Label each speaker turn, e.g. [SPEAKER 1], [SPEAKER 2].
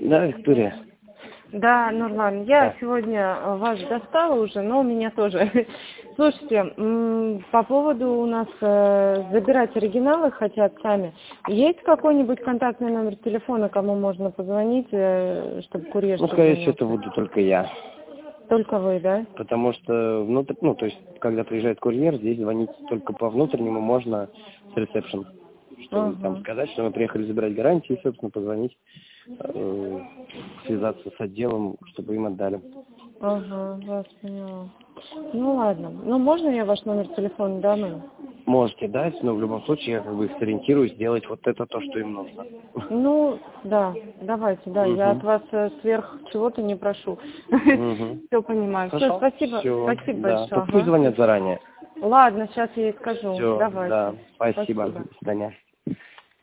[SPEAKER 1] Да, Виктория.
[SPEAKER 2] Да, Нурлан, я
[SPEAKER 1] Да.
[SPEAKER 2] сегодня вас достала уже, но у меня тоже. Слушайте, по поводу у нас забирать оригиналы хотят сами. Есть какой-нибудь контактный номер телефона, кому можно позвонить, чтобы курьер...
[SPEAKER 1] Ну, скорее всего, это буду только я.
[SPEAKER 2] Только вы, да?
[SPEAKER 1] Потому что, то есть, когда приезжает курьер, здесь звонить только по внутреннему можно с ресепшн. Чтобы там сказать, что мы приехали забирать гарантии, и, собственно, позвонить, связаться с отделом, чтобы им отдали.
[SPEAKER 2] Ага, вас поняла. Ну ладно. Ну можно я ваш номер телефона дам?
[SPEAKER 1] Можете дать, но в любом случае я как бы их сориентирую сделать вот это то, что им нужно.
[SPEAKER 2] Ну, да, давайте, да, я от вас сверх чего-то не прошу. Все понимаю. Все, спасибо, спасибо
[SPEAKER 1] Да.
[SPEAKER 2] большое.
[SPEAKER 1] Пусть звонят заранее.
[SPEAKER 2] Ладно, сейчас я ей скажу.
[SPEAKER 1] Все,
[SPEAKER 2] Давайте.
[SPEAKER 1] да, спасибо. До свидания.